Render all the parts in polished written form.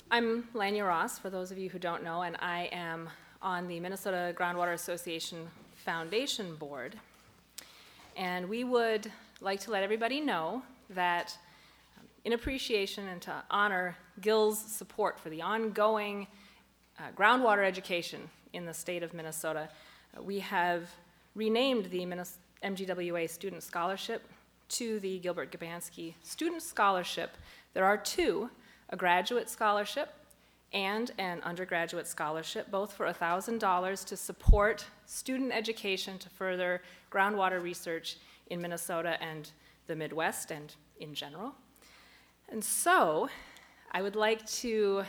I'm Lanya Ross, for those of you who don't know, and I am on the Minnesota Groundwater Association Foundation Board. And we would like to let everybody know that in appreciation and to honor Gil's support for the ongoing groundwater education in the state of Minnesota, we have renamed the MGWA Student Scholarship to the Gilbert Gabansky Student Scholarship. There are two, a graduate scholarship and an undergraduate scholarship, both for $1,000 to support student education to further groundwater research in Minnesota and the Midwest and in general. And so I would like to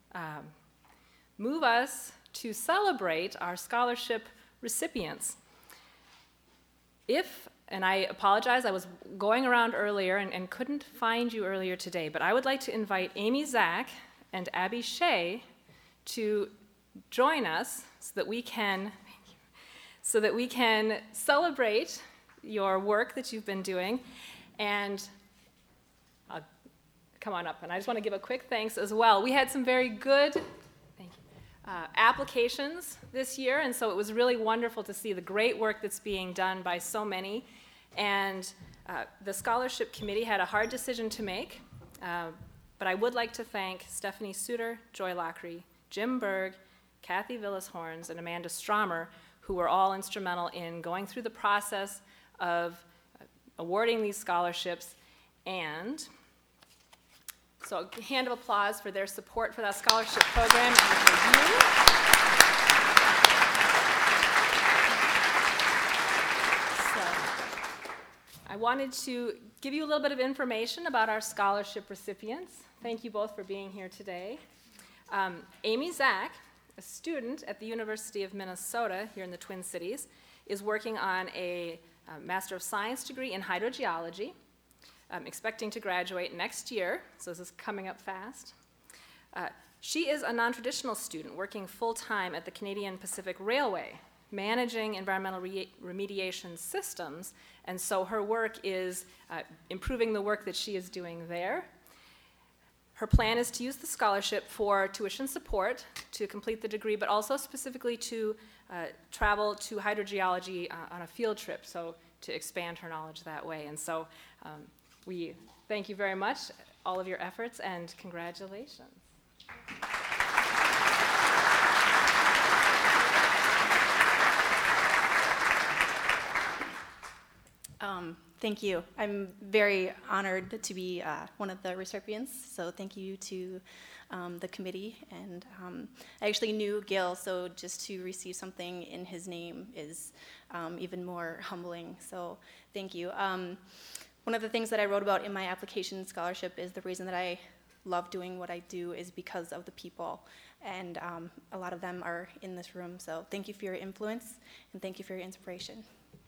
move us to celebrate our scholarship recipients. And I apologize, I was going around earlier and couldn't find you earlier today, but I would like to invite Amy Zach and Abby Shea to join us so that we can celebrate your work that you've been doing. And come on up, and I just want to give a quick thanks as well. We had some very good applications this year, and so it was really wonderful to see the great work that's being done by so many. And the scholarship committee had a hard decision to make, but I would like to thank Stephanie Suter, Joy Lockery, Jim Berg, Kathy Villas-Horns, and Amanda Stromer, who were all instrumental in going through the process of awarding these scholarships. And so a hand of applause for their support for that scholarship program and for you. I wanted to give you a little bit of information about our scholarship recipients. Thank you both for being here today. Amy Zach, a student at the University of Minnesota here in the Twin Cities, is working on a Master of Science degree in hydrogeology. Expecting to graduate next year, so this is coming up fast. She is a non-traditional student working full-time at the Canadian Pacific Railway, managing environmental remediation systems, and so her work is improving the work that she is doing there. Her plan is to use the scholarship for tuition support to complete the degree, but also specifically to travel to hydrogeology on a field trip, so to expand her knowledge that way. And so we thank you very much, all of your efforts, and congratulations. Thank you. I'm very honored to be one of the recipients, so thank you to the committee. And I actually knew Gil, so just to receive something in his name is even more humbling, so thank you. One of the things that I wrote about in my application scholarship is the reason that I love doing what I do is because of the people, and a lot of them are in this room, so thank you for your influence, and thank you for your inspiration.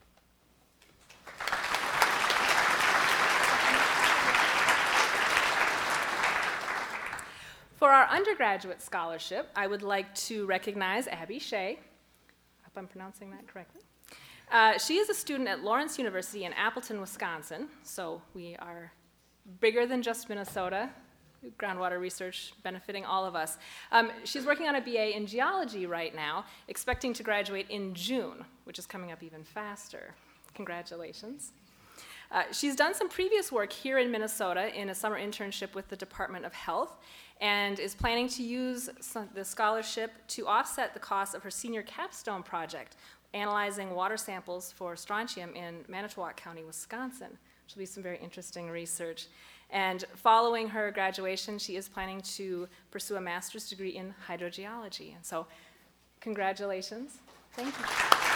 For our undergraduate scholarship, I would like to recognize Abby Shea. I hope I'm pronouncing that correctly. She is a student at Lawrence University in Appleton, Wisconsin, so we are bigger than just Minnesota, groundwater research benefiting all of us. She's working on a BA in geology right now, expecting to graduate in June, which is coming up even faster. Congratulations. She's done some previous work here in Minnesota in a summer internship with the Department of Health, and is planning to use the scholarship to offset the cost of her senior capstone project, analyzing water samples for strontium in Manitowoc County, Wisconsin, which will be some very interesting research. And following her graduation, she is planning to pursue a master's degree in hydrogeology. And so, congratulations. Thank you.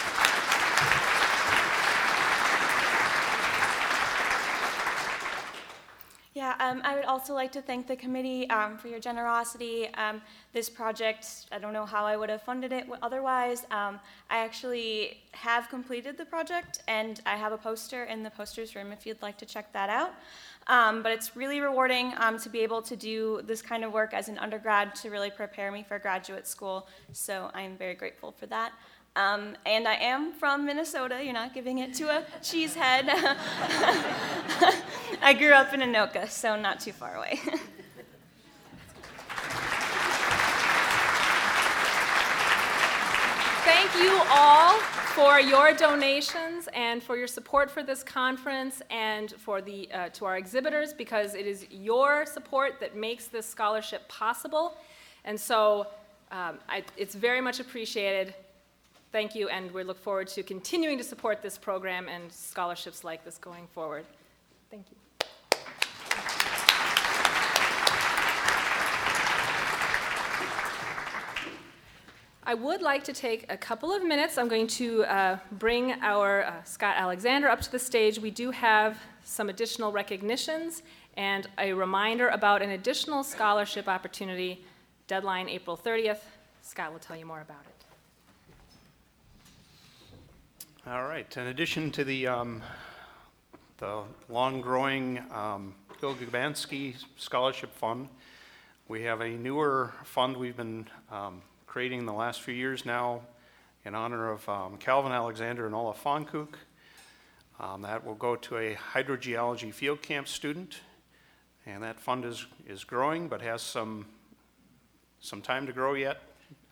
Yeah, I would also like to thank the committee for your generosity. This project, I don't know how I would have funded it otherwise. I actually have completed the project, and I have a poster in the posters room if you'd like to check that out. But it's really rewarding to be able to do this kind of work as an undergrad to really prepare me for graduate school, so I'm very grateful for that. And I am from Minnesota. You're not giving it to a cheesehead. I grew up in Anoka, so not too far away. you all for your donations and for your support for this conference and for to our exhibitors, because it is your support that makes this scholarship possible. And so it's very much appreciated. Thank you, and we look forward to continuing to support this program and scholarships like this going forward. Thank you. I would like to take a couple of minutes. I'm going to bring our Scott Alexander up to the stage. We do have some additional recognitions and a reminder about an additional scholarship opportunity, deadline April 30th. Scott will tell you more about it. All right. In addition to the long-growing Gil Gabansky Scholarship Fund, we have a newer fund we've been creating in the last few years now in honor of Calvin Alexander and Ola Fonkook. That will go to a hydrogeology field camp student, and that fund is growing but has some time to grow yet.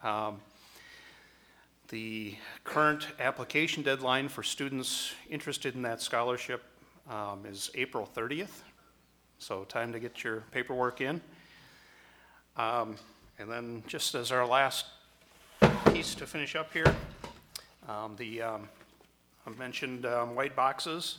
The current application deadline for students interested in that scholarship is April 30th, so time to get your paperwork in. And then just as our last piece to finish up here, I mentioned white boxes.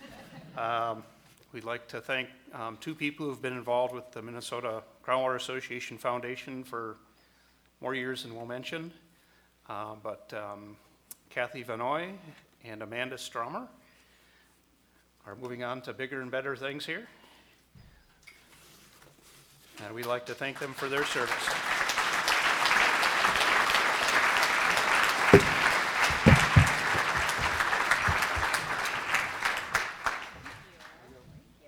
We'd like to thank two people who've been involved with the Minnesota Groundwater Association Foundation for more years than we'll mention. But Kathy Vanoy and Amanda Stromer are moving on to bigger and better things here. And we'd like to thank them for their service.